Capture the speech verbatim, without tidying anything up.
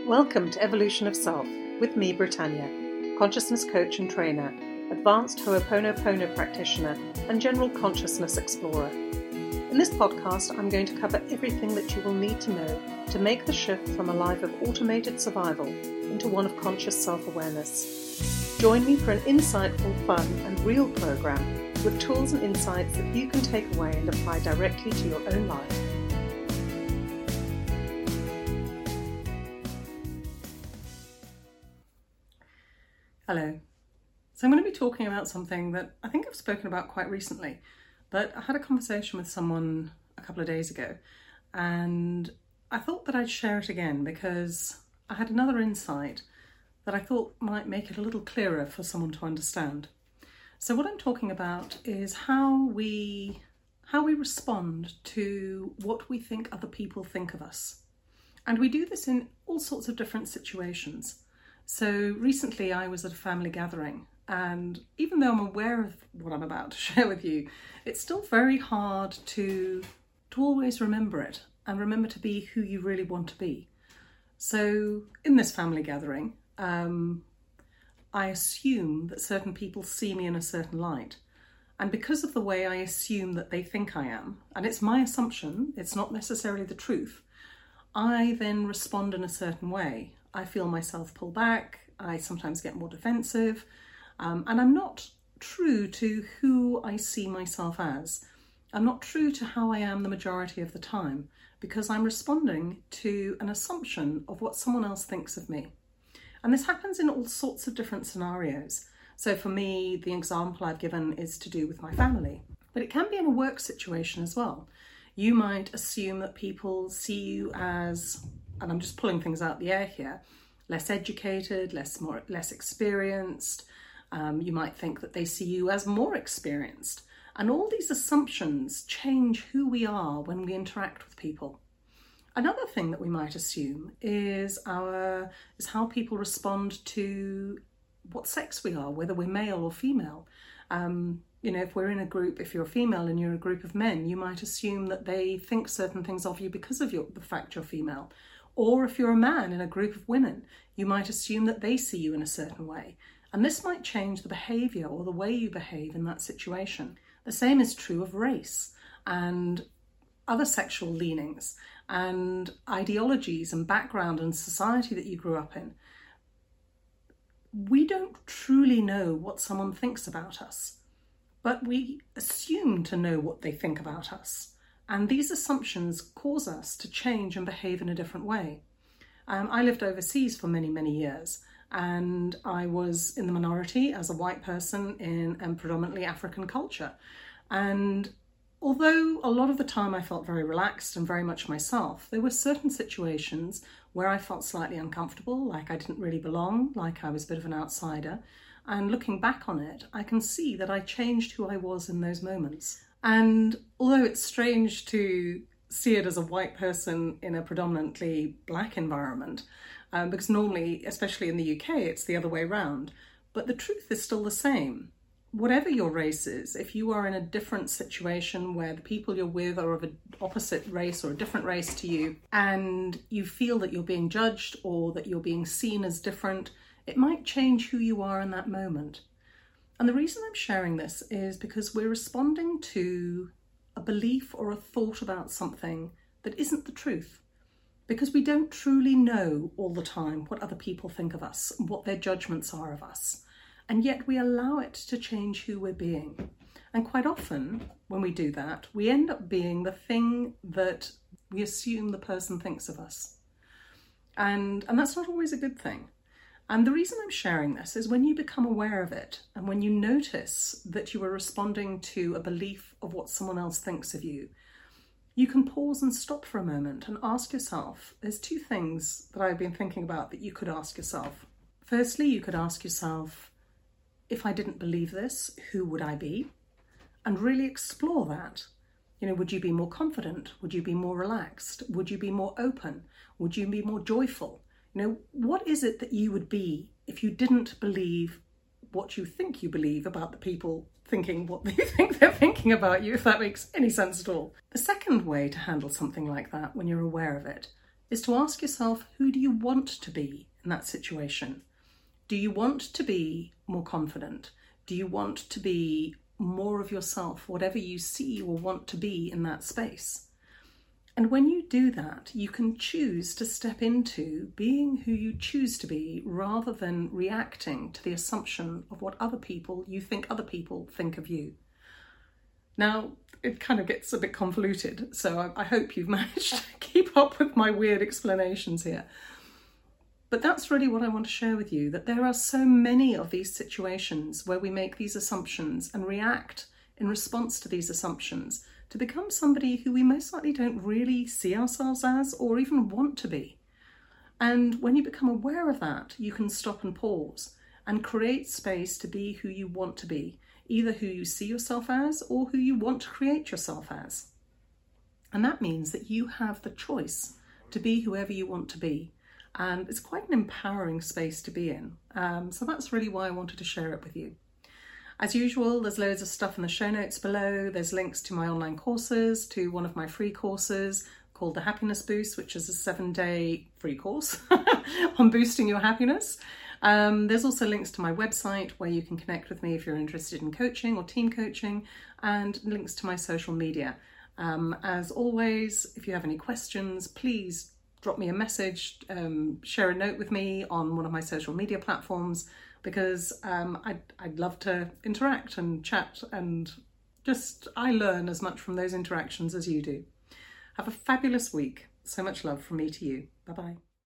Welcome to Evolution of Self with me, Britannia, consciousness coach and trainer, advanced Ho'oponopono practitioner, and general consciousness explorer. In this podcast, I'm going to cover everything that you will need to know to make the shift from a life of automated survival into one of conscious self-awareness. Join me for an insightful, fun, and real program with tools and insights that you can take away and apply directly to your own life. Hello. So I'm going to be talking about something that I think I've spoken about quite recently, but I had a conversation with someone a couple of days ago and I thought that I'd share it again because I had another insight that I thought might make it a little clearer for someone to understand. So what I'm talking about is how we, how we respond to what we think other people think of us. And we do this in all sorts of different situations. So recently I was at a family gathering, and even though I'm aware of what I'm about to share with you, it's still very hard to, to always remember it and remember to be who you really want to be. So in this family gathering, um, I assume that certain people see me in a certain light. And because of the way I assume that they think I am, and it's my assumption, it's not necessarily the truth, I then respond in a certain way. I feel myself pull back, I sometimes get more defensive, um, and I'm not true to who I see myself as. I'm not true to how I am the majority of the time because I'm responding to an assumption of what someone else thinks of me. And this happens in all sorts of different scenarios. So for me, the example I've given is to do with my family, but it can be in a work situation as well. You might assume that people see you as, and I'm just pulling things out the air here, less educated, less more, less experienced. Um, you might think that they see you as more experienced. And all these assumptions change who we are when we interact with people. Another thing that we might assume is our is how people respond to what sex we are, whether we're male or female. Um, you know, if we're in a group, if you're a female and you're in a group of men, you might assume that they think certain things of you because of your, the fact you're female. Or if you're a man in a group of women, you might assume that they see you in a certain way. And this might change the behaviour or the way you behave in that situation. The same is true of race and other sexual leanings and ideologies and background and society that you grew up in. We don't truly know what someone thinks about us, but we assume to know what they think about us. And these assumptions cause us to change and behave in a different way. Um, I lived overseas for many, many years, and I was in the minority as a white person in a predominantly African culture. And although a lot of the time I felt very relaxed and very much myself, there were certain situations where I felt slightly uncomfortable, like I didn't really belong, like I was a bit of an outsider. And looking back on it, I can see that I changed who I was in those moments. And although it's strange to see it as a white person in a predominantly black environment, um, because normally, especially in the U K, it's the other way around, but the truth is still the same. Whatever your race is, if you are in a different situation where the people you're with are of an opposite race or a different race to you, and you feel that you're being judged or that you're being seen as different, it might change who you are in that moment. And the reason I'm sharing this is because we're responding to a belief or a thought about something that isn't the truth. Because we don't truly know all the time what other people think of us, and what their judgments are of us. And yet we allow it to change who we're being. And quite often, when we do that, we end up being the thing that we assume the person thinks of us. And, and that's not always a good thing. And the reason I'm sharing this is when you become aware of it and when you notice that you are responding to a belief of what someone else thinks of you, you can pause and stop for a moment and ask yourself, there's two things that I've been thinking about that you could ask yourself. Firstly, you could ask yourself, if I didn't believe this, who would I be? And really explore that. You know, would you be more confident? Would you be more relaxed? Would you be more open? Would you be more joyful? You know, what is it that you would be if you didn't believe what you think you believe about the people thinking what they think they're thinking about you, if that makes any sense at all? The second way to handle something like that when you're aware of it is to ask yourself, who do you want to be in that situation? Do you want to be more confident? Do you want to be more of yourself, whatever you see or want to be in that space? And when you do that, you can choose to step into being who you choose to be rather than reacting to the assumption of what other people, you think other people think of you. Now, it kind of gets a bit convoluted, so I, I hope you've managed to keep up with my weird explanations here. But that's really what I want to share with you, that there are so many of these situations where we make these assumptions and react in response to these assumptions to become somebody who we most likely don't really see ourselves as or even want to be. And when you become aware of that, you can stop and pause and create space to be who you want to be, either who you see yourself as or who you want to create yourself as. And that means that you have the choice to be whoever you want to be. And it's quite an empowering space to be in. Um, so that's really why I wanted to share it with you. As usual, there's loads of stuff in the show notes below. There's links to my online courses, to one of my free courses called The Happiness Boost, which is a seven-day free course on boosting your happiness. Um, there's also links to my website where you can connect with me if you're interested in coaching or team coaching, and links to my social media. Um, as always, if you have any questions, please drop me a message, um, share a note with me on one of my social media platforms, because um, I'd, I'd love to interact and chat, and just I learn as much from those interactions as you do. Have a fabulous week. So much love from me to you. Bye-bye.